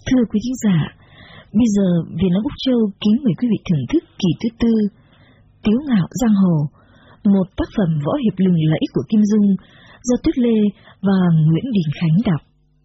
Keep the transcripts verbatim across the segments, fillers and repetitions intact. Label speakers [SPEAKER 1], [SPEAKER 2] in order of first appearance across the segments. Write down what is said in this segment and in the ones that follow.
[SPEAKER 1] Thưa quý thính giả, bây giờ Viện Lãng Úc Châu kính mời quý vị thưởng thức kỳ thứ tư, Tiếu Ngạo Giang Hồ, một tác phẩm võ hiệp lừng lẫy của Kim Dung do Tuyết Lê và Nguyễn Đình Khánh đọc.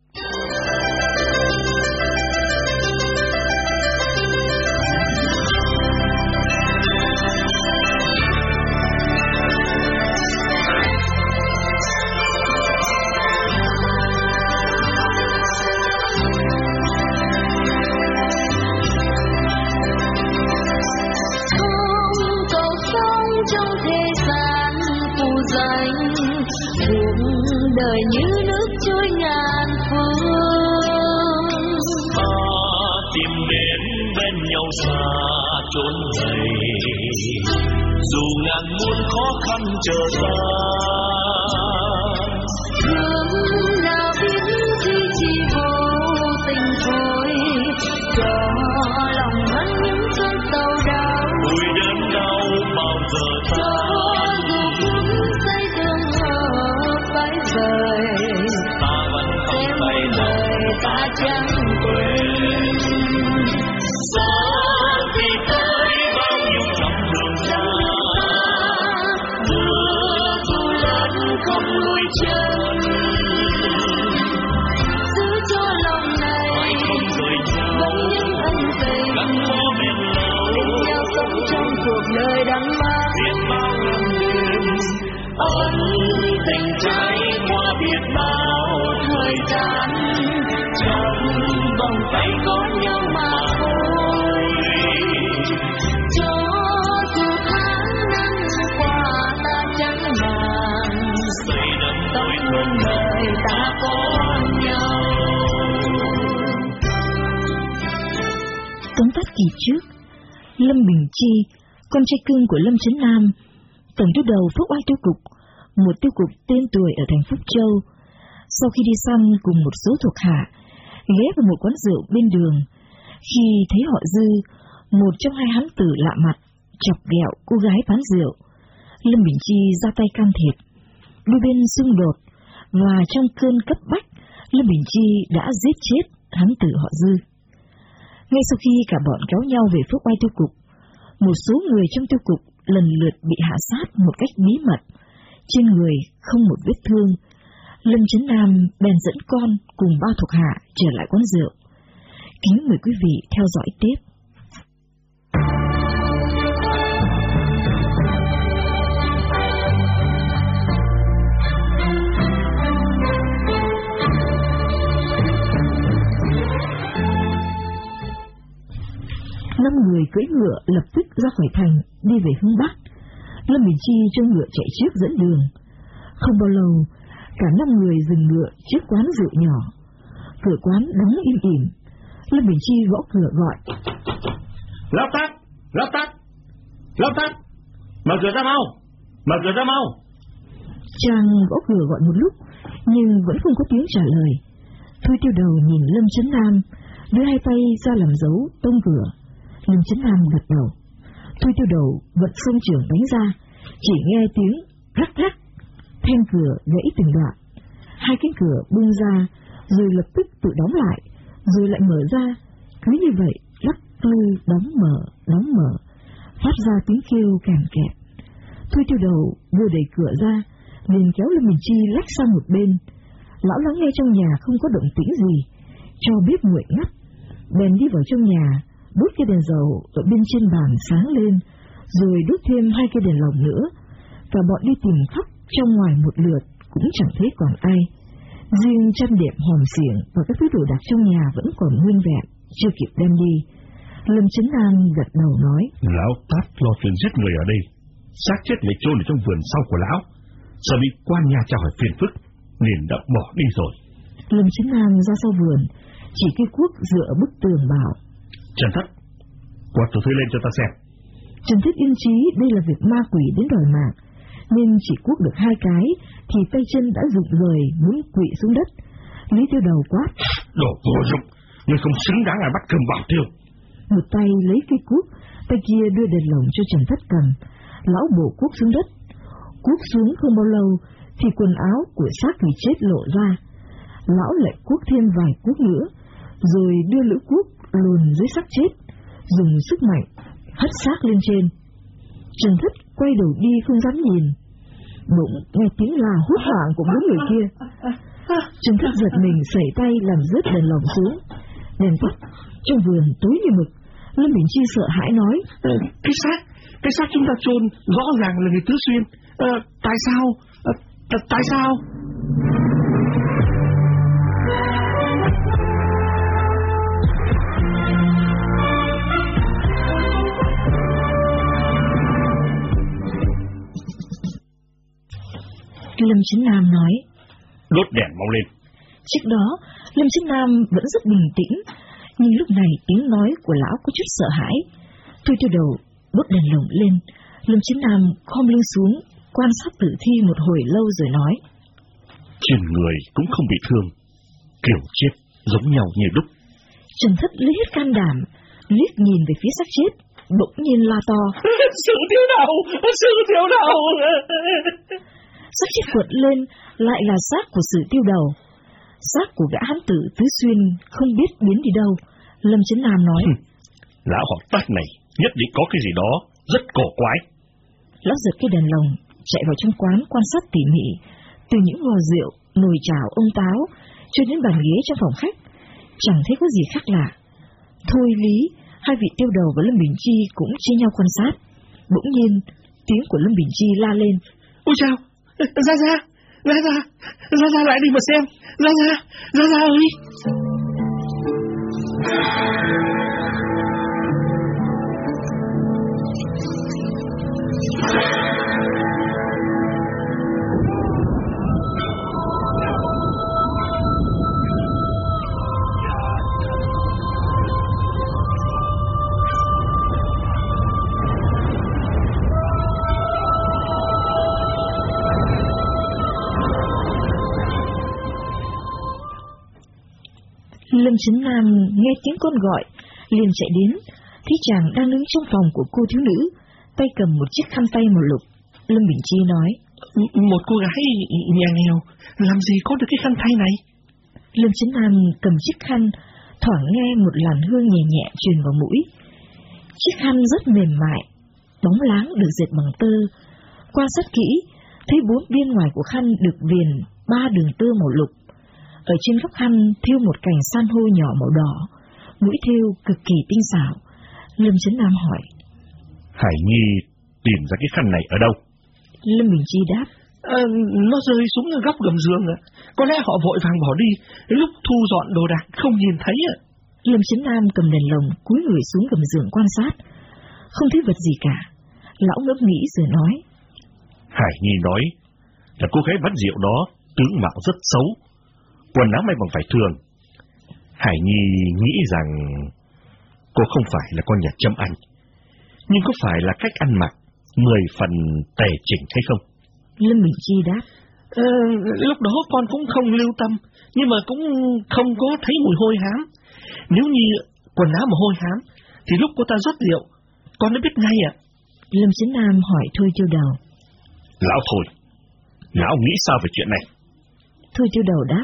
[SPEAKER 2] Đời như nước trôi ngàn phương,
[SPEAKER 3] ta tìm đến bên nhau xa chốn này, dù ngàn muôn khó khăn chờ ta.
[SPEAKER 2] Thương nào biết khi chỉ vô tình thôi, cho lòng hắn những cơn sầu đau.
[SPEAKER 3] Vui đớn đau bao giờ ta ta vẫn không tay lời
[SPEAKER 2] ta chẳng quên.
[SPEAKER 3] Gió thì tới bao nhiêu dặm đường xa, mưa dù lớn không lùi chân,
[SPEAKER 2] giữ cho lòng này
[SPEAKER 3] không rời
[SPEAKER 2] vẫn những ân tình
[SPEAKER 3] gắn bó bên lâu,
[SPEAKER 2] bên nhau sống trong cuộc đời đắm mang
[SPEAKER 3] biết bao năm đêm ân tình trái qua biết bao thời gian,
[SPEAKER 2] trong vòng tay có nhau mà thôi. Cho dù tháng năm qua ta chẳng màng,
[SPEAKER 3] xây đắm
[SPEAKER 2] tâm hương đời ta có nhau.
[SPEAKER 1] Tóm tắt kỳ trước, Lâm Bình Chi, con trai cưng của Lâm Chấn Nam, tổng tiêu đầu Phúc Oai Tiêu Cục, một tiêu cục tên tuổi ở thành Phúc Châu. Sau khi đi săn cùng một số thuộc hạ, ghé vào một quán rượu bên đường, khi thấy họ Dư, một trong hai hán tử lạ mặt, chọc ghẹo cô gái bán rượu, Lâm Bình Chi ra tay can thiệp. Đôi bên xung đột, và trong cơn cấp bách, Lâm Bình Chi đã giết chết hán tử họ Dư. Ngay sau khi cả bọn kéo nhau về Phúc Oai Tiêu Cục, một số người trong tiêu cục lần lượt bị hạ sát một cách bí mật, trên người không một vết thương. Lâm Chấn Nam bèn dẫn con cùng ba thuộc hạ trở lại quán rượu. Kính mời quý vị theo dõi tiếp. Năm người cưỡi ngựa lập tức ra khỏi thành, đi về hướng Bắc. Lâm Bình Chi cho ngựa chạy trước dẫn đường. Không bao lâu, cả năm người dừng ngựa trước quán rượu nhỏ. Cửa quán đóng im ỉm. Lâm Bình Chi gõ cửa gọi:
[SPEAKER 4] Lão Tát, Lão Tát, Lão Tát, mở cửa ra mau, mở cửa ra mau.
[SPEAKER 1] Chàng gõ cửa gọi một lúc, nhưng vẫn không có tiếng trả lời. Thôi tiêu đầu nhìn Lâm Chấn Nam, đưa hai tay ra làm dấu tông cửa. Lâm Chấn Nam gật đầu. Thôi tiêu đầu vận song trưởng đánh ra, chỉ nghe tiếng rắc rắc, then cửa gãy từng đoạn. Hai cánh cửa bung ra, rồi lập tức tự đóng lại, rồi lại mở ra. Cứ như vậy, lắc lư đóng mở, đóng mở, phát ra tiếng kêu kèn kẹt. Thôi tiêu đầu vừa đẩy cửa ra, liền kéo Lâm Bình Chi lách sang một bên. Lão lắng nghe trong nhà không có động tĩnh gì, cho biết nguội ngắt, bèn đi vào trong nhà, đốt cái đèn dầu ở bên trên bàn sáng lên, rồi đốt thêm hai cái đèn lồng nữa. Cả bọn đi tìm khắp trong ngoài một lượt cũng chẳng thấy còn ai. Riêng chăn đệm, hòm xiềng và các thứ đồ đạc trong nhà vẫn còn nguyên vẹn, chưa kịp đem đi. Lâm Chấn Nam gật đầu nói:
[SPEAKER 4] Lão Tát lo chuyện giết người ở đây, xác chết lại chôn ở trong vườn sau của lão, sợ bị quan nhà tra hỏi phiền phức nên đã bỏ đi rồi.
[SPEAKER 1] Lâm Chấn Nam ra sau vườn, chỉ cây cuốc dựa ở bức tường bảo:
[SPEAKER 4] Trần Thất, quạt tủ thuê lên cho ta xem.
[SPEAKER 1] Trần Thất yên chí đây là việc ma quỷ đến đòi mạng, nên chỉ cuốc được hai cái thì tay chân đã rụng rời muốn quỵ xuống đất. Lý Tiêu Đầu quát:
[SPEAKER 4] Đồ vô dụng, ngươi không xứng đáng là bắt cầm bảo tiêu.
[SPEAKER 1] Một tay lấy cây cuốc, tay kia đưa đèn lồng cho Trần Thất cầm. Lão bổ cuốc xuống đất. Cuốc xuống không bao lâu thì quần áo của xác người chết lộ ra. Lão lại cuốc thêm vài cuốc nữa, rồi đưa lưỡi cuốc luồn dưới xác chết, dùng sức mạnh hất xác lên trên. Trần Thất quay đầu đi không dám nhìn. Bỗng nghe tiếng la hốt hoảng của mấy người kia. Trần Thất giật mình sẩy tay làm rớt đèn lồng xuống. Đèn tắt, trong vườn tối như mực. Lâm Bình Chi sợ hãi nói:
[SPEAKER 4] ờ, Cái xác, cái xác chúng ta chôn rõ ràng là người Tứ Xuyên. Ờ, tại sao? Ờ, tại sao?
[SPEAKER 1] Lâm Chấn Nam nói:
[SPEAKER 4] Đốt đèn mau lên.
[SPEAKER 1] Trước đó, Lâm Chấn Nam vẫn rất bình tĩnh, nhưng lúc này tiếng nói của lão có chút sợ hãi. Thôi Tiêu Đầu đốt đèn lồng lên. Lâm Chấn Nam khom lưng xuống, quan sát tử thi một hồi lâu rồi nói:
[SPEAKER 4] Trên người cũng không bị thương, kiểu chết giống nhau như đúc.
[SPEAKER 1] Trần Thất lấy hết can đảm, liếc nhìn về phía xác chết, bỗng nhiên la to:
[SPEAKER 4] Sự Tiêu Đầu, Sự Tiêu Đầu.
[SPEAKER 1] Xác chết quật lên, lại là xác của Sử Tiêu Đầu. Xác của gã hán tử Tứ Xuyên không biết biến đi đâu. Lâm Chấn Nam nói:
[SPEAKER 4] Lão họ Tát này nhất định có cái gì đó rất cổ quái.
[SPEAKER 1] Lão giật cái đèn lồng, chạy vào trong quán quan sát tỉ mỉ, từ những vò rượu, nồi chảo, ông táo, cho đến bàn ghế trong phòng khách, chẳng thấy có gì khác lạ. Thôi Lý, hai vị Tiêu Đầu và Lâm Bình Chi cũng chia nhau quan sát. Bỗng nhiên, tiếng của Lâm Bình Chi la lên:
[SPEAKER 4] Ôi chao, ra ra, ra ra, ra ra lại đi mà xem, ra ra, ra ra ơi.
[SPEAKER 1] Lâm Chấn Nam nghe tiếng con gọi, liền chạy đến, thấy chàng đang đứng trong phòng của cô thiếu nữ, tay cầm một chiếc khăn tay màu lục. Lâm Bình Chi nói:
[SPEAKER 4] Một cô gái nhà nghèo làm gì có được cái khăn tay này?
[SPEAKER 1] Lâm Chấn Nam cầm chiếc khăn, thoảng nghe một làn hương nhẹ nhẹ truyền vào mũi. Chiếc khăn rất mềm mại, bóng láng được dệt bằng tơ. Quan sát kỹ, thấy bốn biên ngoài của khăn được viền ba đường tơ màu lục. Ở trên góc khăn thêu một cành san hô nhỏ màu đỏ, mũi thêu cực kỳ tinh xảo. Lâm Chấn Nam hỏi:
[SPEAKER 4] Hải Nhi tìm ra cái khăn này ở đâu?
[SPEAKER 1] Lâm Bình Chi đáp:
[SPEAKER 4] À, nó rơi xuống góc gầm giường ạ. Có lẽ họ vội vàng bỏ đi, lúc thu dọn đồ đạc không nhìn thấy ạ.
[SPEAKER 1] Lâm Chấn Nam cầm đèn lồng cúi người xuống gầm giường quan sát, không thấy vật gì cả. Lão ngẫm nghĩ rồi nói:
[SPEAKER 4] Hải Nhi nói là cô gái vắt rượu đó tướng mạo rất xấu, quần áo may bằng vải thường. Hải Nhi nghĩ rằng cô không phải là con nhà Trâm Anh, nhưng có phải là cách ăn mặc mười phần tề chỉnh hay không?
[SPEAKER 1] Lâm Bình Chi đáp:
[SPEAKER 4] ờ, Lúc đó con cũng không lưu tâm, nhưng mà cũng không có thấy mùi hôi hám. Nếu như quần áo mà hôi hám thì lúc cô ta rót rượu con đã biết ngay ạ.
[SPEAKER 1] Lâm Chấn Nam hỏi Thôi Tiêu Đầu:
[SPEAKER 4] Lão Thôi, lão nghĩ sao về chuyện này?
[SPEAKER 1] Thôi Tiêu Đầu đáp: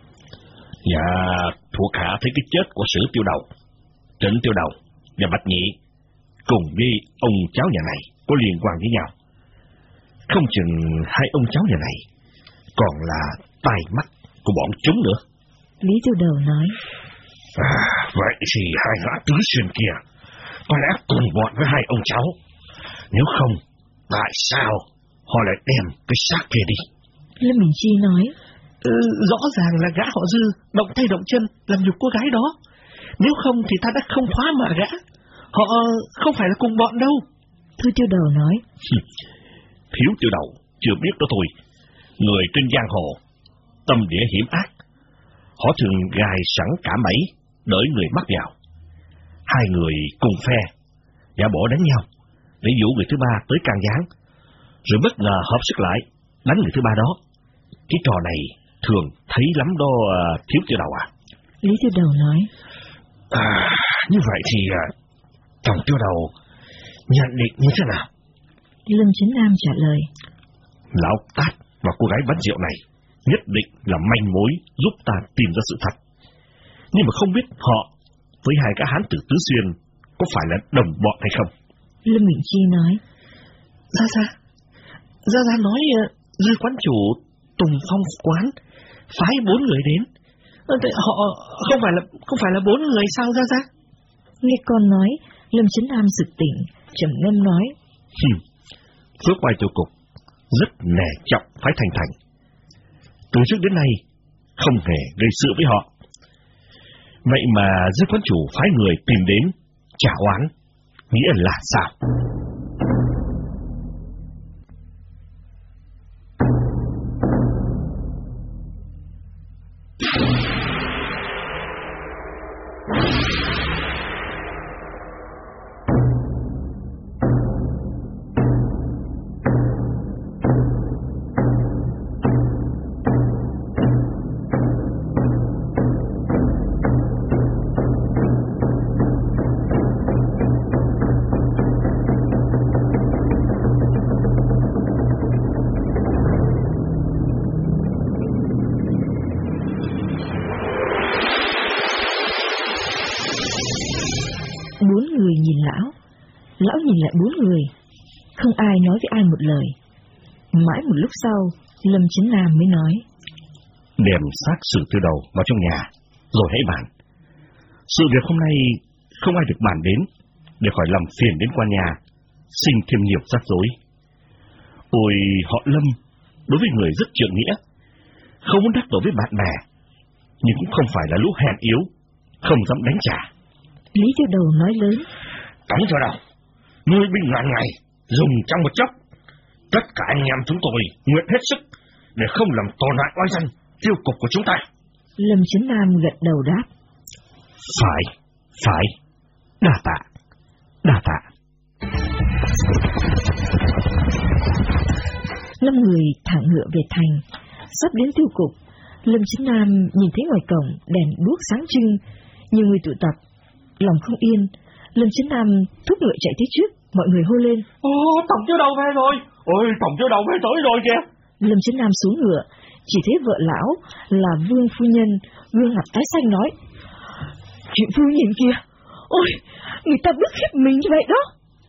[SPEAKER 4] Dạ, thuộc hạ thấy cái chết của Sử Tiêu Đầu, Trịnh Tiêu Đầu và Bạch Nhị cùng với ông cháu nhà này có liên quan với nhau. Không chừng hai ông cháu nhà này còn là tai mắt của bọn chúng nữa.
[SPEAKER 1] Lý Tiêu Đầu nói:
[SPEAKER 4] À, vậy thì hai gã Tứ Xuyên kia có lẽ cùng bọn với hai ông cháu. Nếu không, tại sao họ lại đem cái xác kia đi?
[SPEAKER 1] Lâm Bình Chi nói:
[SPEAKER 4] Ừ, rõ ràng là gã họ Dư động tay động chân làm nhục cô gái đó. Nếu không thì ta đã không khóa mà gã. Họ không phải là cùng bọn đâu.
[SPEAKER 1] Thôi Tiêu Đầu nói:
[SPEAKER 4] Thiếu Tiêu Đầu chưa biết đó thôi. Người trên giang hồ tâm địa hiểm ác, họ thường gài sẵn cả bẫy đợi người bắt vào. Hai người cùng phe giả bộ đánh nhau để dụ người thứ ba tới can gián, rồi bất ngờ hợp sức lại đánh người thứ ba đó. Cái trò này thường thấy lắm đó, Thiếu Tiêu Đầu à.
[SPEAKER 1] Lý Tiêu Đầu nói:
[SPEAKER 4] À, như vậy thì chồng Tiêu Đầu nhận định như thế nào?
[SPEAKER 1] Lâm Chấn Nam trả lời:
[SPEAKER 4] Lão Tát và cô gái bán rượu này nhất định là manh mối giúp ta tìm ra sự thật. nhưng mà không biết họ với hai gã hán tử Tứ Xuyên có phải là đồng bọn hay không.
[SPEAKER 1] Lâm Bình Chi nói.
[SPEAKER 4] Gia Gia, Gia Gia nói Dư quán chủ Tùng Phong quán phái bốn người đến. Họ không phải là không phải là bốn người sao Gia Gia?
[SPEAKER 1] Nghe con nói, Lâm Chấn Nam sực tỉnh, trầm ngâm nói.
[SPEAKER 4] Hừm, Phước Oai Tiêu Cục rất nể trọng phái Thành Thành. Từ trước đến nay không hề gây sự với họ. Vậy mà Dư quán chủ phái người tìm đến trả oán, nghĩa là sao?
[SPEAKER 1] Bốn người nhìn lão, lão nhìn lại bốn người, không ai nói với ai một lời. Mãi một lúc sau, Lâm Chấn Nam mới nói.
[SPEAKER 4] Đem xác Sử Tiêu Đầu vào trong nhà, rồi hãy bàn. Sự việc hôm nay không ai được bàn đến, để khỏi làm phiền đến quan nhà, sinh thêm nhiều rắc rối. Ôi, họ Lâm, đối với người rất trượng nghĩa, không muốn đắc tội với bạn bè, nhưng cũng không phải là lũ hèn yếu, không dám đánh trả.
[SPEAKER 1] Lý Tiêu Đầu nói lớn.
[SPEAKER 4] Tống Tiêu Đầu, nuôi binh ngàn ngày, dùng trong một chốc. Tất cả anh em chúng tôi nguyện hết sức để không làm tổn hại oai danh Tiêu Cục của chúng ta.
[SPEAKER 1] Lâm Chấn Nam gật đầu đáp.
[SPEAKER 4] Phải, phải, đa tạ, đa tạ.
[SPEAKER 1] Năm người thẳng ngựa về thành, sắp đến Tiêu Cục. Lâm Chấn Nam nhìn thấy ngoài cổng đèn đuốc sáng trưng, nhiều người tụ tập, lòng không yên. Lâm Chấn Nam thúc ngựa chạy tới trước, mọi người hô lên.
[SPEAKER 4] Ô, Tổng Tiêu Đầu về rồi, ôi, Tổng Tiêu Đầu về tới rồi kìa.
[SPEAKER 1] Lâm Chấn Nam xuống ngựa, chỉ thấy vợ lão là Vương phu nhân, gương mặt tái xanh nói. Chị Vương nhìn kìa, ôi, người ta bức hiếp mình như vậy đó.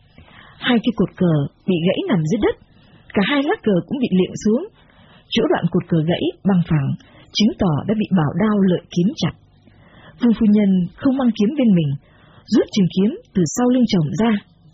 [SPEAKER 1] Hai cái cột cờ bị gãy nằm dưới đất, cả hai lá cờ cũng bị liệng xuống. Chỗ đoạn cột cờ gãy bằng phẳng, chứng tỏ đã bị bảo đao lợi kiếm chặt. Vương phu nhân không mang kiếm bên mình, rút trường kiếm từ sau lưng chồng ra.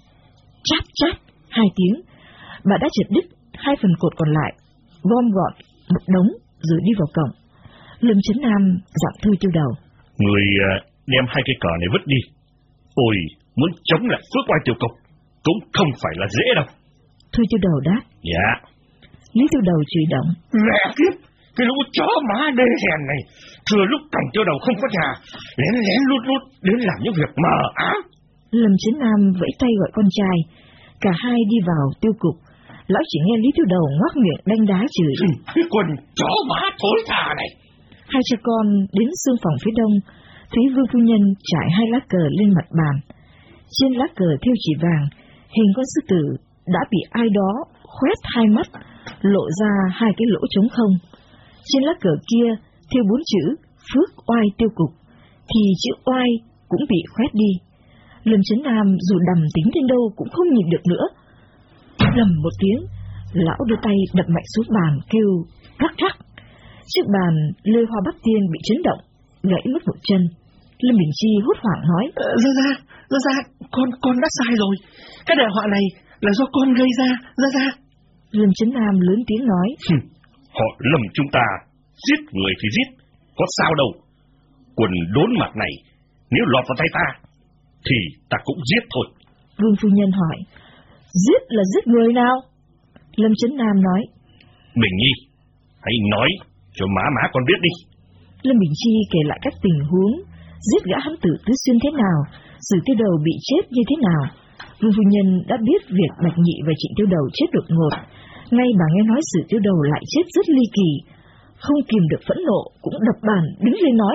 [SPEAKER 1] Chát chát hai tiếng, bà đã chặt đứt hai phần cột còn lại, gom gọn một đống rồi đi vào cổng. Lâm Chấn Nam dặn Thôi Tiêu Đầu.
[SPEAKER 4] Người đem hai cây cờ này vứt đi. Ôi, muốn chống lại Phước Oai Tiêu Cục cũng không phải là dễ đâu.
[SPEAKER 1] Thôi Tiêu Đầu đáp.
[SPEAKER 4] Dạ.
[SPEAKER 1] Lý Tiêu Đầu chửi động.
[SPEAKER 4] Mẹ kiếp, cái lũ chó má đê hèn này, thừa lúc Tổng Tiêu Đầu không có nhà, lén lén lút lút đến làm những việc mờ ám.
[SPEAKER 1] Lâm Chấn Nam vẫy tay gọi con trai, cả hai đi vào Tiêu Cục. Lão chỉ nghe Lý Tiêu Đầu ngoác miệng đánh đá chửi.
[SPEAKER 4] Cái quần chó má thối tha này.
[SPEAKER 1] Hai cha con đến xương phòng phía đông, thấy Vương phu nhân trải hai lá cờ lên mặt bàn. Trên lá cờ thêu chỉ vàng, hình con sư tử đã bị ai đó khoét hai mắt, lộ ra hai cái lỗ trống không. Trên lá cờ kia thêu bốn chữ Phước Oai Tiêu Cục, thì chữ oai cũng bị khoét đi. Lâm Chấn Nam dù đầm tính đến đâu cũng không nhìn được nữa. Lầm một tiếng, lão đưa tay đập mạnh xuống bàn kêu rắc rắc. Chiếc bàn lê hoa bắc tiên bị chấn động, gãy mất một chân. Lâm Bình Chi hốt hoảng nói.
[SPEAKER 4] Ra ra, ra ra, con con đã sai rồi. Cái đại họa này là do con gây ra, ra ra.
[SPEAKER 1] Lâm Chấn Nam lớn tiếng nói.
[SPEAKER 4] Họ lầm chúng ta, giết người thì giết, có sao đâu. Quần đốn mặt này, nếu lọt vào tay ta, thì ta cũng giết thôi.
[SPEAKER 1] Vương phu nhân hỏi. Giết là giết người nào? Lâm Chấn Nam nói.
[SPEAKER 4] Bình Nhi, hãy nói cho má má con biết đi.
[SPEAKER 1] Lâm Bình Chi kể lại các tình huống giết gã hán tử Tứ Xuyên thế nào, Sử Tiêu Đầu bị chết như thế nào. Vương phu nhân đã biết việc Bạch Nhị và Trịnh Tiêu Đầu chết đột ngột. Ngay bà nghe nói Sử Tiêu Đầu lại chết rất ly kỳ, không kìm được phẫn nộ, cũng đập bàn đứng lên nói.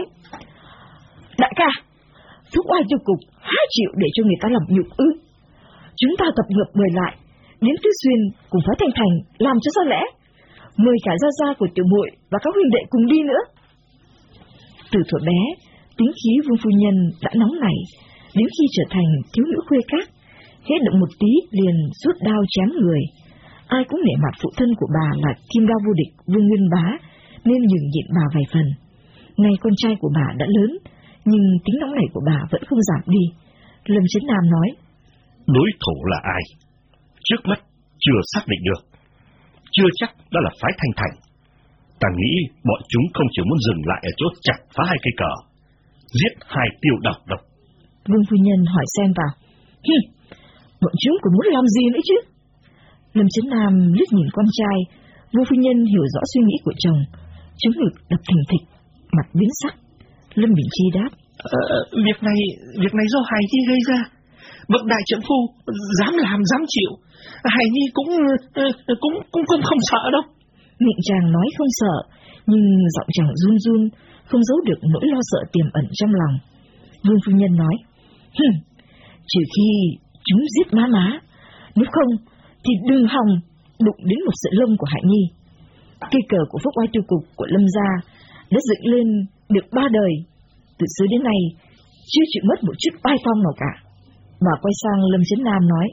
[SPEAKER 1] Đại ca, Phước Oai Tiêu Cục há chịu để cho người ta làm nhục ư? Chúng ta tập hợp người lại, đến Tứ Xuyên cùng phái Thành Thành làm cho ra lẽ, mời cả gia gia của tiểu muội và các huynh đệ cùng đi nữa. Từ thuở bé, Tính khí Vương phu nhân đã nóng nảy, đến khi trở thành thiếu nữ khuê các, hết động một tí liền rút đao chém người. Ai cũng nể mặt phụ thân của bà là kim đao vô địch Vương Nguyên Bá, nên nhường nhịn bà vài phần. Ngay con trai của bà đã lớn, nhưng tính nóng nảy của bà vẫn không giảm đi. Lâm Chấn Nam nói:
[SPEAKER 4] đối thủ là ai? Trước mắt chưa xác định được, chưa chắc đó là phái Thanh Thành. Ta nghĩ bọn chúng không chỉ muốn dừng lại ở chỗ chặt phá hai cây cờ, giết hai tiêu độc đâu.
[SPEAKER 1] Vương phu nhân hỏi xen vào: Hừ, bọn chúng còn muốn làm gì nữa chứ? Lâm Chấn Nam liếc nhìn con trai. Vương phu nhân hiểu rõ suy nghĩ của chồng, trống ngực đập thình thịch, mặt biến sắc. Lâm Bình Chi đáp:
[SPEAKER 5] ờ, việc này, việc này do Hải Nhi gây ra. Bậc đại trượng phu dám làm dám chịu, Hải Nhi cũng cũng cũng cũng không sợ đâu.
[SPEAKER 1] Miệng chàng nói không sợ, nhưng giọng chàng run run, không giấu được nỗi lo sợ tiềm ẩn trong lòng. Vương phu nhân nói: Hừm, trừ khi chúng giết má má, nếu không thì đừng hòng đụng đến một sợi lông của Hải Nhi. Cây cờ của Phúc Oai Tiêu Cục của Lâm gia đã dựng lên được ba đời, từ xưa đến nay chưa chịu mất một chút oai phong nào cả. Bà quay sang Lâm Chấn Nam nói: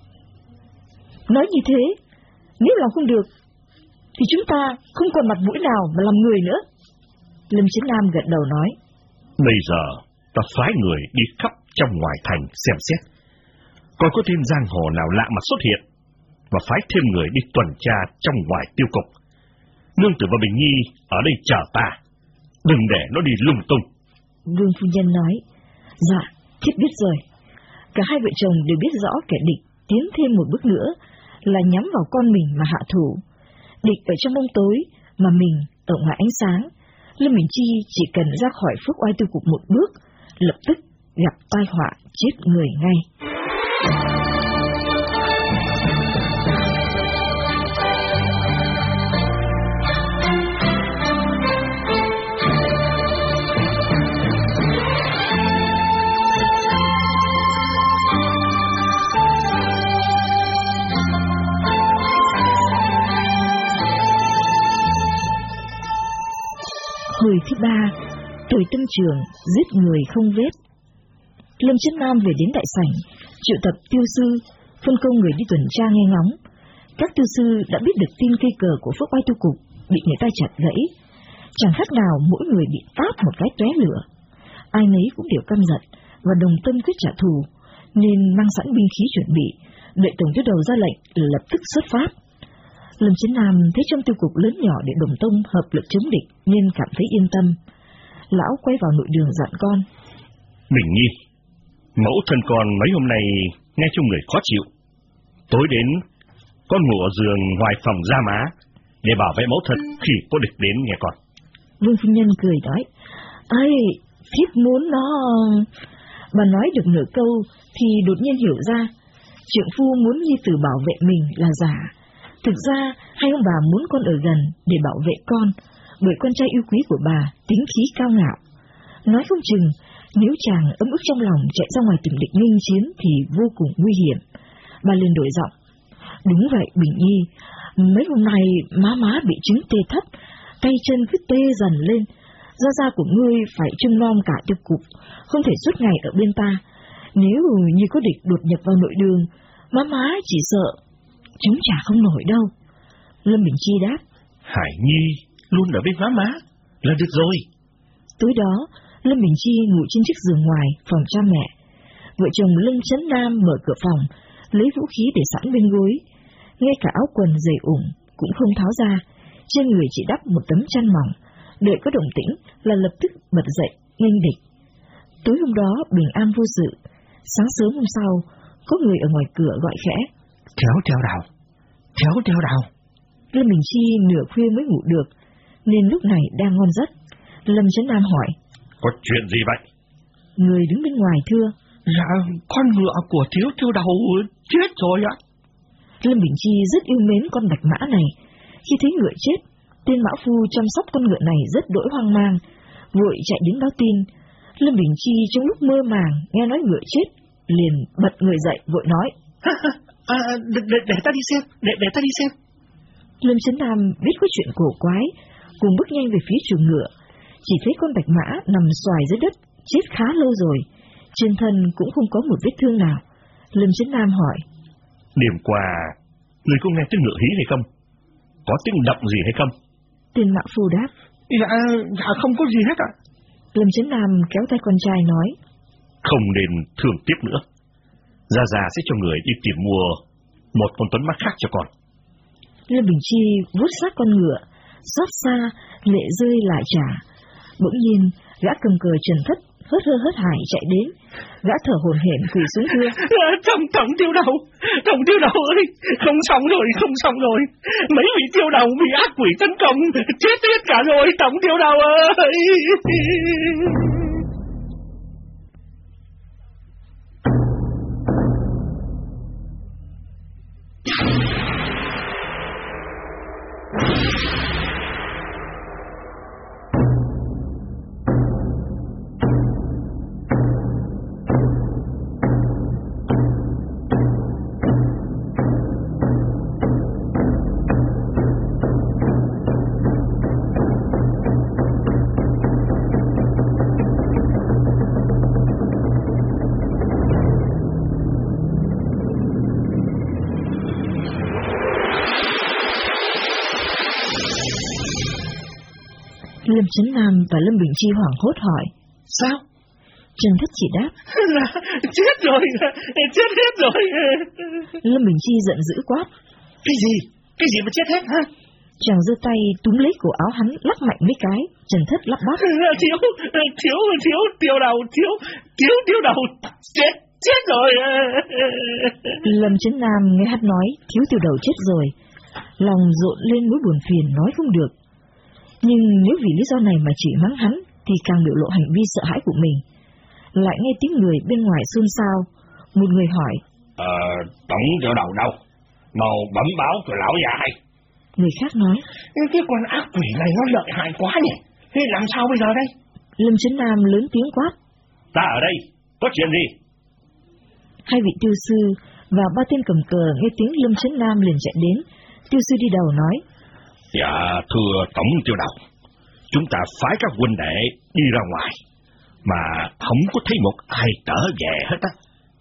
[SPEAKER 1] Nói như thế, nếu làm không được thì chúng ta không còn mặt mũi nào mà làm người nữa. Lâm Chấn Nam gật đầu nói:
[SPEAKER 4] Bây giờ ta phái người đi khắp trong ngoài thành xem xét, coi có thêm giang hồ nào lạ mặt xuất hiện, và phái thêm người đi tuần tra trong ngoài tiêu cục. Nương tử và Bình Nhi ở đây chờ ta, đừng để nó đi lung tung.
[SPEAKER 1] Vương phu nhân nói: Dạ, thiếp biết rồi. Cả hai vợ chồng đều biết rõ kẻ địch tiến thêm một bước nữa là nhắm vào con mình mà hạ thủ. Địch ở trong bóng tối, mà mình ở ngoài ánh sáng. Lâm Bình Chi chỉ cần ra khỏi Phước Oai Tiêu Cục một bước, lập tức gặp tai họa chết người ngay. Hồi thứ ba, tuổi tân trường giết người không vết. Lâm Chấn Nam về đến đại sảnh, triệu tập tiêu sư, phân công người đi tuần tra nghe ngóng. Các tiêu sư đã biết được tin cây cờ của Phước Oai Tiêu Cục bị người ta chặt gãy, chẳng khác nào mỗi người bị tát một cái tóe lửa. Ai nấy cũng đều căm giận và đồng tâm quyết trả thù, nên mang sẵn binh khí chuẩn bị, đợi tổng tiêu đầu ra lệnh lập tức xuất phát. Lâm Chấn Nam thấy trong tiêu cục lớn nhỏ để đồng tông hợp lực chống địch nên cảm thấy yên tâm. Lão quay vào nội đường dặn con:
[SPEAKER 4] Bình Nhi, mẫu thân con mấy hôm nay nghe trong người khó chịu. Tối đến con ngủ ở giường ngoài phòng da má để bảo vệ mẫu thân khi có địch đến nghe con.
[SPEAKER 1] Vương phu nhân cười nói: Ây, thiếp muốn nó... Bà nói được nửa câu thì đột nhiên hiểu ra trượng phu muốn nhi tử bảo vệ mình là giả. Thực ra hai ông bà muốn con ở gần để bảo vệ con, bởi con trai yêu quý của bà tính khí cao ngạo. Nói không chừng nếu chàng ấm ức trong lòng chạy ra ngoài tìm địch nghênh chiến thì vô cùng nguy hiểm. Bà liền đổi giọng: Đúng vậy Bình Nhi, mấy hôm nay má má bị chứng tê thấp, tay chân cứ tê dần lên. Da da của ngươi phải trông nom cả tiêu cục, không thể suốt ngày ở bên ta. Nếu như có địch đột nhập vào nội đường, má má chỉ sợ chúng chả không nổi đâu. Lâm Bình Chi đáp:
[SPEAKER 4] Hải Nhi luôn ở bên má má là được rồi.
[SPEAKER 1] Tối đó, Lâm Bình Chi ngủ trên chiếc giường ngoài phòng cha mẹ. Vợ chồng Lâm Chấn Nam mở cửa phòng, lấy vũ khí để sẵn bên gối. Ngay cả áo quần dày ủng cũng không tháo ra, trên người chỉ đắp một tấm chăn mỏng, đợi có động tĩnh là lập tức bật dậy nghênh địch. Tối hôm đó bình an vô sự. Sáng sớm hôm sau, có người ở ngoài cửa gọi khẽ:
[SPEAKER 5] Cháu treo đào, cháu treo đào.
[SPEAKER 1] Lâm Bình Chi nửa khuya mới ngủ được, nên lúc này đang ngon giấc. Lâm Chấn Nam hỏi:
[SPEAKER 4] Có chuyện gì vậy?
[SPEAKER 1] Người đứng bên ngoài thưa:
[SPEAKER 5] Dạ, con ngựa của thiếu treo đầu chết rồi ạ.
[SPEAKER 1] Lâm Bình Chi rất yêu mến con bạch mã này. Khi thấy ngựa chết, tên mã phu chăm sóc con ngựa này rất đỗi hoang mang, vội chạy đến báo tin. Lâm Bình Chi trong lúc mơ màng nghe nói ngựa chết, liền bật người dậy vội nói:
[SPEAKER 5] à, để, để, để ta đi xem, để, để ta đi xem.
[SPEAKER 1] Lâm Chấn Nam biết có chuyện cổ quái, cùng bước nhanh về phía chuồng ngựa. Chỉ thấy con bạch mã nằm xoài dưới đất, chết khá lâu rồi, trên thân cũng không có một vết thương nào. Lâm Chấn Nam hỏi:
[SPEAKER 4] Đêm qua, người có nghe tiếng ngựa hí hay không? Có tiếng động gì hay không?
[SPEAKER 1] Tên mạo phu đáp:
[SPEAKER 5] Dạ, dạ không có gì hết ạ.
[SPEAKER 1] Lâm Chấn Nam kéo tay con trai nói:
[SPEAKER 4] Không nên thương tiếc nữa. Gia Gia sẽ cho người đi tìm mua một con tuấn mã khác cho con.
[SPEAKER 1] Lâm Bình Chi vuốt sát con ngựa, xót xa, lệ rơi lại trả. Bỗng nhiên, gã cầm cờ Trần Thất hớt hơ hớt hải chạy đến, gã thở hổn hển quỳ xuống thưa:
[SPEAKER 5] Tổng tổng tiêu đầu, tổng tiêu đầu ơi, không xong rồi, không xong rồi. Mấy vị tiêu đầu bị ác quỷ tấn công, chết hết cả rồi, tổng tiêu đầu ơi.
[SPEAKER 1] Lâm Chấn Nam và Lâm Bình Chi hoảng hốt hỏi:
[SPEAKER 5] Sao?
[SPEAKER 1] Trần Thất chỉ đáp:
[SPEAKER 5] Là chết rồi, chết hết rồi.
[SPEAKER 1] Lâm Bình Chi giận dữ quát:
[SPEAKER 5] Cái gì? Cái gì mà chết hết hả?
[SPEAKER 1] Chàng giơ tay túm lấy cổ áo hắn lắc mạnh mấy cái. Trần Thất lắp bắp:
[SPEAKER 5] Thiếu, thiếu, thiếu, tiêu đầu, thiếu, thiếu, tiêu đầu, chết, chết rồi.
[SPEAKER 1] Lâm Chấn Nam nghe hắn nói thiếu tiêu đầu chết rồi, lòng rộn lên nỗi buồn phiền nói không được. Nhưng nếu vì lý do này mà chỉ mắng hắn thì càng biểu lộ hành vi sợ hãi của mình. Lại nghe tiếng người bên ngoài xôn xao. Một người hỏi:
[SPEAKER 4] Ờ, tổng tiêu đầu đâu? Mau bẩm báo cho lão già hay.
[SPEAKER 1] Người khác nói:
[SPEAKER 5] Cái con ác quỷ này nó lợi hại quá nhỉ. Thế làm sao bây giờ đây?
[SPEAKER 1] Lâm Chấn Nam lớn tiếng quát:
[SPEAKER 4] Ta ở đây, có chuyện gì?
[SPEAKER 1] Hai vị tiêu sư và ba tên cầm cờ nghe tiếng Lâm Chấn Nam liền chạy đến. Tiêu sư đi đầu nói:
[SPEAKER 4] Dạ thưa tổng tiêu đầu, chúng ta phái các huynh đệ đi ra ngoài mà không có thấy một ai trở về hết á.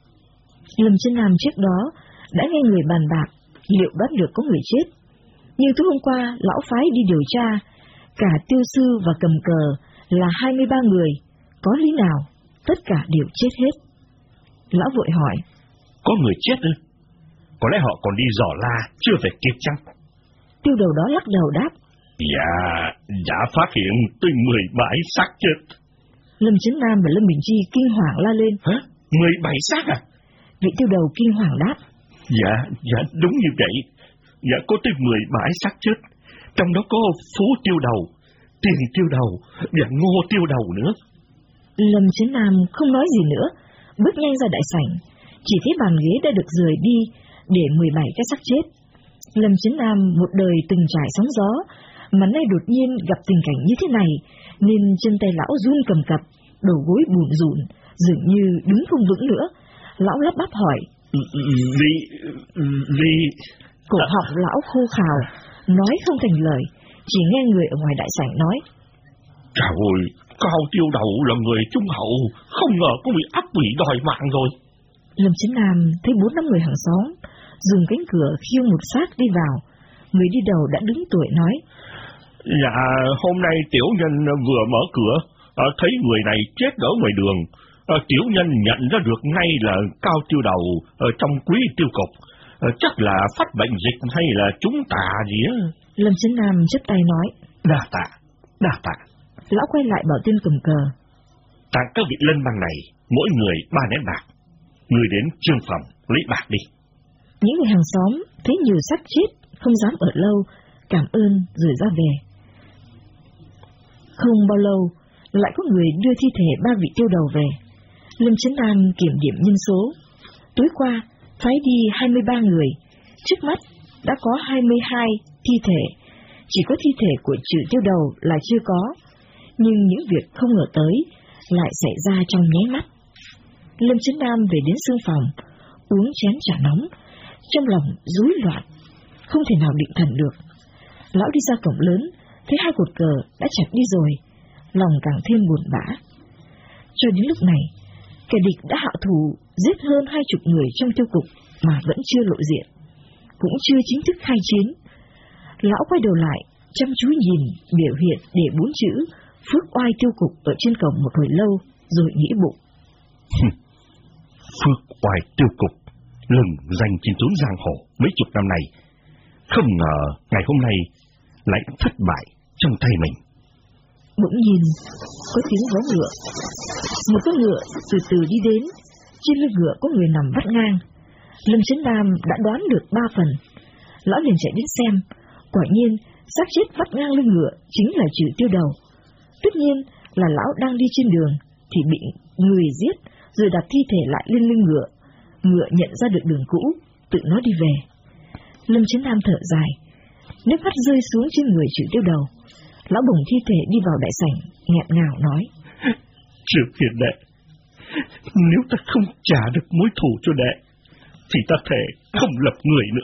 [SPEAKER 1] Lâm Chấn Nam trước đó đã nghe người bàn bạc liệu bắt được có người chết, nhưng tối hôm qua lão phái đi điều tra, cả tiêu sư và cầm cờ là hai mươi ba người, có lý nào tất cả đều chết hết? Lão vội hỏi:
[SPEAKER 4] Có người chết ư? Có lẽ họ còn đi dò la chưa về kịp chăng?
[SPEAKER 1] Tiêu đầu đó lắc đầu đáp:
[SPEAKER 4] Dạ, đã phát hiện tới mười bảy xác chết.
[SPEAKER 1] Lâm Chấn Nam và Lâm Bình Chi kinh hoàng la lên:
[SPEAKER 4] Hả? mười bảy xác à?
[SPEAKER 1] Vị tiêu đầu kinh hoàng đáp:
[SPEAKER 4] Dạ, dạ đúng như vậy. Dạ có tới mười bảy xác chết, trong đó có Phú tiêu đầu, Tiền tiêu đầu và Ngô tiêu đầu nữa.
[SPEAKER 1] Lâm Chấn Nam không nói gì nữa, bước nhanh ra đại sảnh, chỉ thấy bàn ghế đã được rời đi để mười bảy cái xác chết. Lâm Chấn Nam một đời từng trải sóng gió, mà nay đột nhiên gặp tình cảnh như thế này, nên chân tay lão run cầm cập, đầu gối bủn rủn, dường như đứng không vững nữa. Lão lắp bắp hỏi:
[SPEAKER 4] Vì... vì...
[SPEAKER 1] Cổ họng lão khô khào, nói không thành lời, chỉ nghe người ở ngoài đại sảnh nói:
[SPEAKER 4] Trời ơi, Cao tiêu đầu là người trung hậu, không ngờ có bị ác quỷ đòi mạng rồi.
[SPEAKER 1] Lâm Chấn Nam thấy bốn năm người hàng xóm dùng cánh cửa khiêng một xác đi vào. Người đi đầu đã đứng tuổi nói:
[SPEAKER 4] Dạ, hôm nay tiểu nhân vừa mở cửa, thấy người này chết ở ngoài đường. Tiểu nhân nhận ra được ngay là Cao tiêu đầu ở trong quý tiêu cục. Chắc là phát bệnh dịch hay là chúng tà gì á.
[SPEAKER 1] Lâm Chấn Nam chắp tay nói:
[SPEAKER 4] Đa tạ, đa tạ.
[SPEAKER 1] Lão quay lại bảo tên cầm cờ:
[SPEAKER 4] Tặng các vị lân bằng này mỗi người ba nén bạc. Người đến trương phòng lấy bạc đi.
[SPEAKER 1] Những người hàng xóm thấy nhiều xác chết không dám ở lâu, cảm ơn rồi ra về. Không bao lâu lại có người đưa thi thể ba vị tiêu đầu về. Lâm Chấn Nam kiểm điểm nhân số. Tối qua phái đi hai mươi ba người, trước mắt đã có hai mươi hai thi thể, chỉ có thi thể của trừ tiêu đầu là chưa có. Nhưng những việc không ngờ tới lại xảy ra trong nháy mắt. Lâm Chấn Nam về đến sương phòng, uống chén trà nóng, trong lòng rối loạn, không thể nào định thần được. Lão đi ra cổng lớn, thấy hai cột cờ đã chặt đi rồi, lòng càng thêm buồn bã. Cho đến lúc này, kẻ địch đã hạ thủ giết hơn hai chục người trong tiêu cục mà vẫn chưa lộ diện, cũng chưa chính thức khai chiến. Lão quay đầu lại, chăm chú nhìn biểu hiện để bốn chữ Phước Oai tiêu cục ở trên cổng một hồi lâu, rồi nghĩ bụng.
[SPEAKER 4] Phước Oai tiêu cục, lừng danh trên chốn giang hồ mấy chục năm nay, không ngờ ngày hôm nay lại thất bại trong tay mình.
[SPEAKER 1] Bỗng nhìn có tiếng vó ngựa, một con ngựa từ từ đi đến, trên lưng ngựa có người nằm vắt ngang. Lâm Chấn Nam đã đoán được ba phần, lão liền chạy đến xem. Quả nhiên xác chết vắt ngang lưng ngựa chính là Trừ Tiêu Đầu. Tất nhiên là lão đang đi trên đường thì bị người giết, rồi đặt thi thể lại lên lưng ngựa. Ngựa nhận ra được đường cũ, tự nó đi về. Lâm Chấn Nam thở dài, nước mắt rơi xuống trên người Trừ Tiêu Đầu. Lão bồng thi thể đi vào đại sảnh, nghẹn ngào nói:
[SPEAKER 4] Trừ Hiền đệ, nếu ta không trả được mối thù cho đệ, thì ta thề không lập người nữa.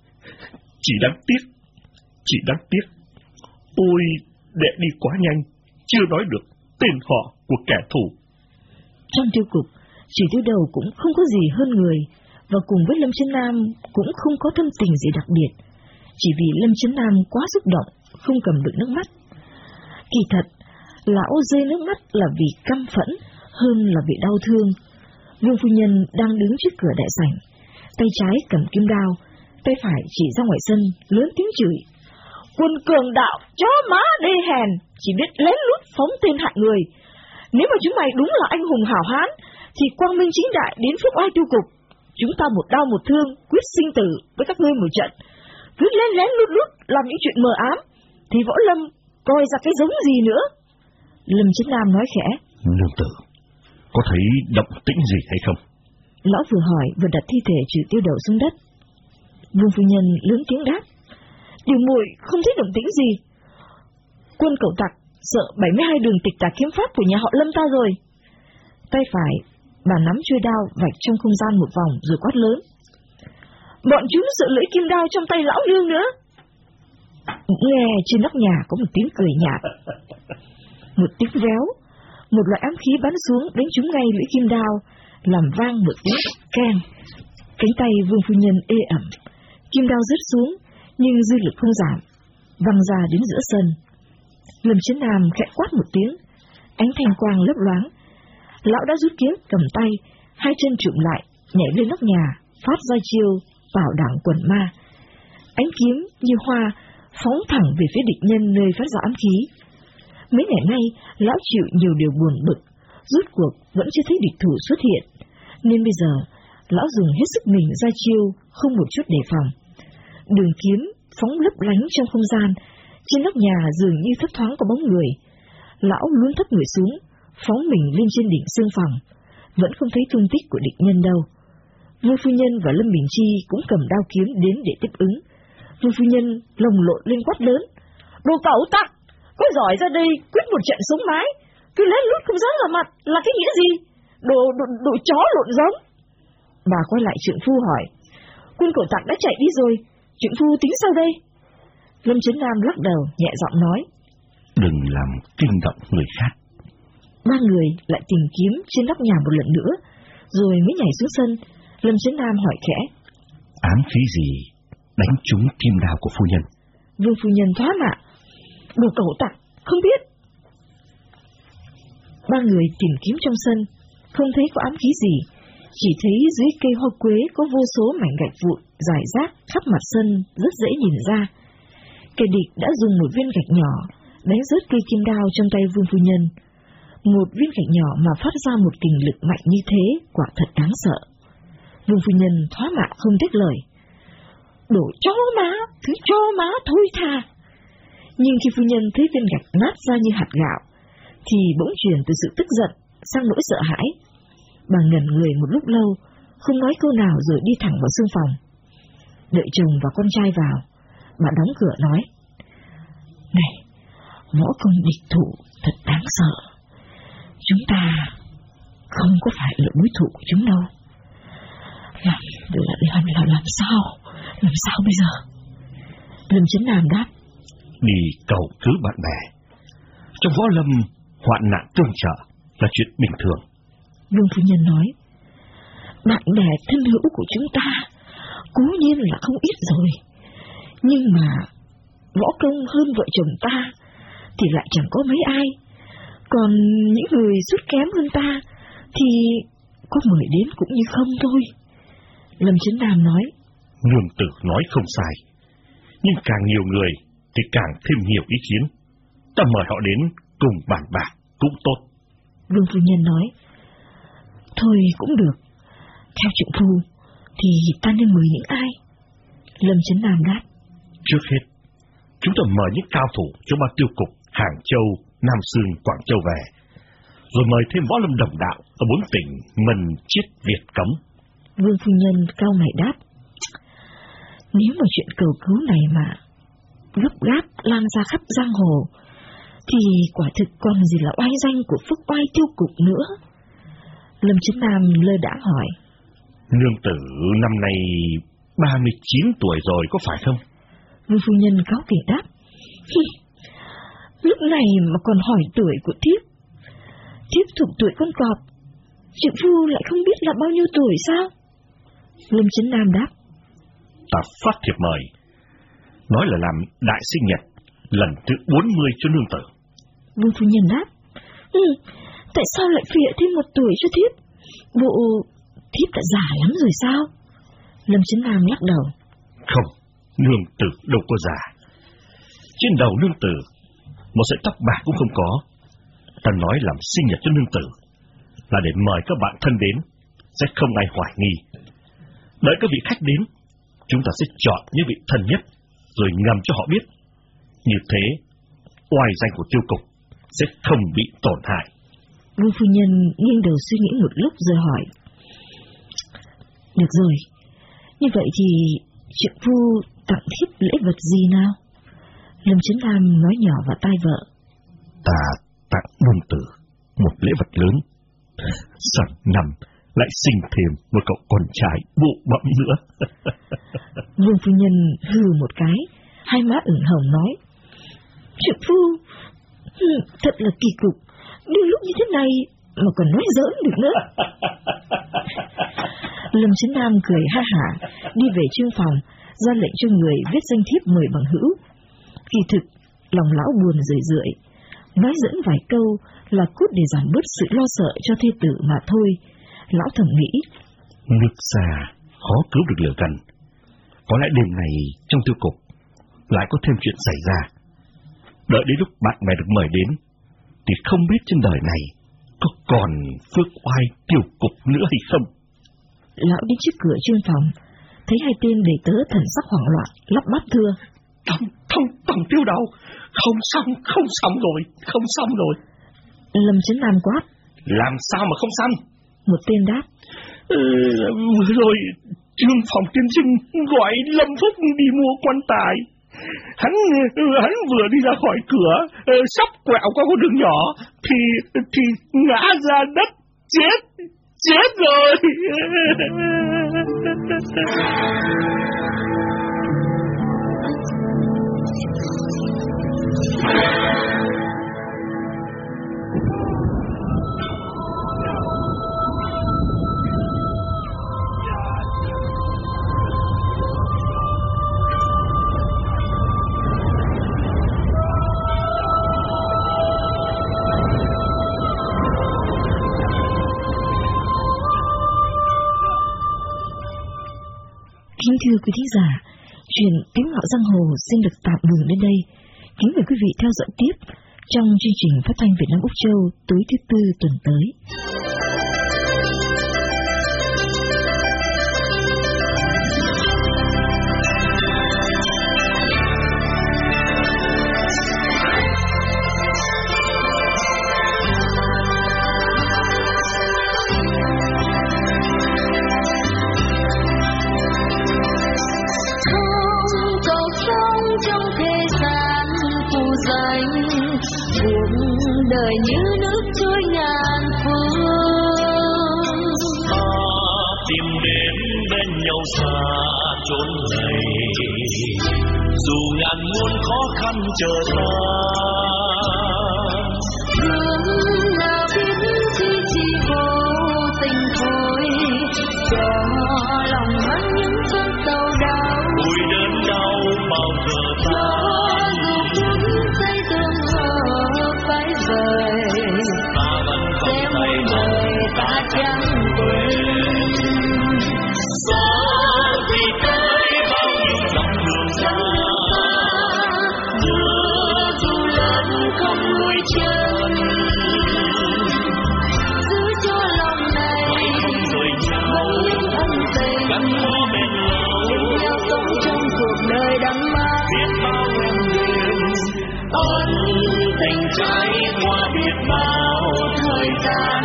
[SPEAKER 4] Chỉ đáng tiếc, chỉ đáng tiếc. Ôi, đệ đi quá nhanh, chưa nói được tên họ của kẻ thù.
[SPEAKER 1] Trong tiêu cục, Trừ Tiêu Đầu cũng không có gì hơn người, và cùng với Lâm Chấn Nam cũng không có thâm tình gì đặc biệt. Chỉ vì Lâm Chấn Nam quá xúc động, không cầm được nước mắt. Kỳ thật, lão rơi nước mắt là vì căm phẫn hơn là vì đau thương. Vương phu nhân đang đứng trước cửa đại sảnh, tay trái cầm kim đao, tay phải chỉ ra ngoài sân, lớn tiếng chửi: Quân cường đạo, chó má đê hèn, chỉ biết lén lút phóng tên hại người. Nếu mà chúng mày đúng là anh hùng hảo hán, thì quang minh chính đại đến Phước Oai tiêu cục, chúng ta một đau một thương, quyết sinh tử với các ngươi một trận. Cứ lén lén lút lút làm những chuyện mờ ám, thì Võ Lâm coi ra cái giống gì nữa. Lâm Chấn Nam nói khẽ:
[SPEAKER 4] Nương tử, có thấy động tĩnh gì hay không?
[SPEAKER 1] Lão vừa hỏi vừa đặt thi thể Trừ Tiêu Đầu xuống đất. Vương phu nhân lớn tiếng đáp: Điều muội không thấy động tĩnh gì. Quân cẩu tặc sợ bảy mươi hai đường tịch tà kiếm pháp của nhà họ Lâm ta rồi. Tay phải bà nắm chuôi đao vạch trong không gian một vòng rồi quát lớn: Bọn chúng sợ lưỡi kim đao trong tay lão nương nữa. Nghe trên nóc nhà có một tiếng cười nhạt, một tiếng réo, một loại ám khí bắn xuống đánh trúng ngay lưỡi kim đao, làm vang một tiếng keng. Cánh tay Vương phu nhân ê ẩm, kim đao rớt xuống nhưng dư lực không giảm, văng ra đến giữa sân. Lâm Chấn Nam khẽ quát một tiếng, ánh thanh quang lấp loáng. Lão đã rút kiếm cầm tay, hai chân trụm lại, nhảy lên nóc nhà, phát ra chiêu bảo đảm quần ma. Ánh kiếm như hoa phóng thẳng về phía địch nhân nơi phát ra ám khí. Mấy ngày nay lão chịu nhiều điều buồn bực, rút cuộc vẫn chưa thấy địch thủ xuất hiện, nên bây giờ lão dùng hết sức mình ra chiêu, không một chút đề phòng. Đường kiếm phóng lấp lánh trong không gian, trên nóc nhà dường như thấp thoáng có bóng người. Lão luôn thấp người xuống, phóng mình lên trên đỉnh xương phòng, vẫn không thấy tung tích của địch nhân đâu. Vương phu nhân và Lâm Bình Chi cũng cầm đao kiếm đến để tiếp ứng. Vương phu nhân lồng lộn lên quát lớn: Đồ cẩu tặc, có giỏi ra đây quyết một trận sống mái, cứ lén lút không dám vào mặt là cái nghĩa gì? Đồ đồ, đồ chó lộn giống. Bà quay lại trượng phu hỏi: Quân cẩu tặc đã chạy đi rồi, trượng phu tính sao đây? Lâm Chấn Nam lắc đầu nhẹ giọng nói:
[SPEAKER 4] Đừng làm kinh động người khác.
[SPEAKER 1] Ba người lại tìm kiếm trên nóc nhà một lần nữa, rồi mới nhảy xuống sân. Lâm Chấn Nam hỏi khẽ:
[SPEAKER 4] Ám khí gì đánh trúng kim đao của phu nhân?
[SPEAKER 1] Vương phu nhân thoá mạ: Đồ cẩu tặc, không biết. Ba người tìm kiếm trong sân, không thấy có ám khí gì, chỉ thấy dưới cây hoa quế có vô số mảnh gạch vụn rải rác khắp mặt sân, rất dễ nhìn ra. Kẻ địch đã dùng một viên gạch nhỏ đánh rớt cây kim đao trong tay Vương phu nhân. Một viên gạch nhỏ mà phát ra một kình lực mạnh như thế, quả thật đáng sợ. Vương phu nhân thoá mạ không tiếc lời: Đồ chó má, thứ chó má thôi tha. Nhưng khi phu nhân thấy viên gạch nát ra như hạt gạo, thì bỗng chuyển từ sự tức giận sang nỗi sợ hãi. Bà ngẩn người một lúc lâu, không nói câu nào rồi đi thẳng vào xương phòng. Đợi chồng và con trai vào, bà đóng cửa nói: Này, võ công địch thủ thật đáng sợ. Chúng ta không có phải là đối thủ của chúng đâu. Làm, làm, làm, làm, làm sao? Làm sao bây giờ? Lâm Chấn Nam đáp: Đi cầu cứu bạn bè. Trong võ lâm, hoạn nạn tương trợ,
[SPEAKER 4] là chuyện bình thường.
[SPEAKER 1] Vương phu nhân nói, bạn bè thân hữu của chúng ta cố nhiên là không ít rồi, nhưng mà võ công hơn vợ chồng ta thì lại chẳng có mấy ai, còn những người sút kém hơn ta thì có mời đến cũng như không thôi. Lâm Chấn Nam nói,
[SPEAKER 4] Nương tử nói không sai, nhưng càng nhiều người thì càng thêm nhiều ý kiến. Ta mời họ đến cùng bàn bạc cũng tốt.
[SPEAKER 1] Vương phu nhân nói, thôi cũng được. Theo trượng phu thì ta nên mời những ai? Lâm Chấn Nam đáp,
[SPEAKER 4] trước hết chúng ta mời những cao thủ trong ban tiêu cục Hàng Châu, Nam Sương, Quảng Châu về, rồi mời thêm võ lâm đồng đạo ở bốn tỉnh Mần, Chiết, Việt, Cống.
[SPEAKER 1] Vương phu nhân cau mày đáp, nếu mà chuyện cầu cứu này mà gấp gáp lan ra khắp giang hồ thì quả thực còn gì là oai danh của Phúc Oai tiêu cục nữa. Lâm Chấn Nam lơ đãng hỏi,
[SPEAKER 4] Nương tử năm nay ba mươi chín tuổi rồi có phải không?
[SPEAKER 1] Vương phu nhân cáu kỉnh đáp, lúc này mà còn hỏi tuổi của thiếp, thiếp thuộc tuổi con cọp, trượng phu lại không biết là bao nhiêu tuổi sao? Lâm Chấn Nam đáp,
[SPEAKER 4] ta phát thiệp mời, nói là làm đại sinh nhật lần thứ bốn mươi cho nương tử.
[SPEAKER 1] Vương phu nhân đáp, ừ, tại sao lại phịa thêm một tuổi cho thiếp? Bộ thiếp đã già lắm rồi sao? Lâm Chấn Nam lắc đầu,
[SPEAKER 4] không, nương tử đâu có già. Trên đầu nương tử một sợi tóc bạc cũng không có. Ta nói làm sinh nhật cho nương tử là để mời các bạn thân đến, sẽ không ai hoài nghi. Đợi các vị khách đến, chúng ta sẽ chọn những vị thân nhất rồi ngầm cho họ biết. Như thế oai danh của tiêu cục sẽ không bị tổn hại.
[SPEAKER 1] Vương phu nhân nghiêng đầu suy nghĩ một lúc rồi hỏi, được rồi, như vậy thì trượng phu tặng thiếp lễ vật gì nào? Lâm Chấn Nam nói nhỏ vào tai vợ,
[SPEAKER 4] ta tặng nương tử một lễ vật lớn, sang năm lại sinh thêm một cậu con trai bụ bẫm nữa.
[SPEAKER 1] Vương phu nhân hừ một cái, hai má ửng hồng nói, trượng phu thật là kỳ cục, đôi lúc như thế này mà còn nói giỡn được nữa. Lâm Chấn Nam cười ha hả, đi về chương phòng, ra lệnh cho người viết danh thiếp mời bằng hữu. Kỳ thực lòng lão buồn rười rượi, nói dẫn vài câu là cốt để giảm bớt sự lo sợ cho thê tử mà thôi. Lão thầm nghĩ,
[SPEAKER 4] nước xa khó cứu được lửa gần, có lẽ đêm này trong tiêu cục lại có thêm chuyện xảy ra. Đợi đến lúc bạn bè được mời đến thì không biết trên đời này có còn Phước Oai tiêu cục nữa hay không.
[SPEAKER 1] Lão đi trước cửa chương phòng, thấy hai tên đầy tớ thần sắc hoảng loạn, lắp bắp thưa,
[SPEAKER 5] Tổng, tổng, tổng tiêu đầu, không xong, không xong rồi, không xong rồi.
[SPEAKER 1] Lâm Chấn Nam quát,
[SPEAKER 5] làm sao mà không xong?
[SPEAKER 1] Một tên đáp,
[SPEAKER 5] ừ, vừa rồi chương phòng tiên sinh gọi Lâm Phúc đi mua quan tài. Hắn hắn vừa đi ra khỏi cửa, sắp quẹo qua con đường nhỏ thì thì ngã ra đất, chết chết rồi.
[SPEAKER 1] Kính thưa quý thính giả, chuyện Tiếu Ngạo Giang Hồ xin được tạm ngừng đến đây. Kính mời quý vị theo dõi tiếp trong chương trình phát thanh Việt Nam Úc Châu tối thứ tư tuần tới.
[SPEAKER 2] Đời như nước trôi ngàn phương,
[SPEAKER 3] ta tìm đến bên nhau xa chốn này, dù ngàn muôn khó khăn chờ ta.
[SPEAKER 2] thương nào biết
[SPEAKER 3] trải qua biết bao thời gian.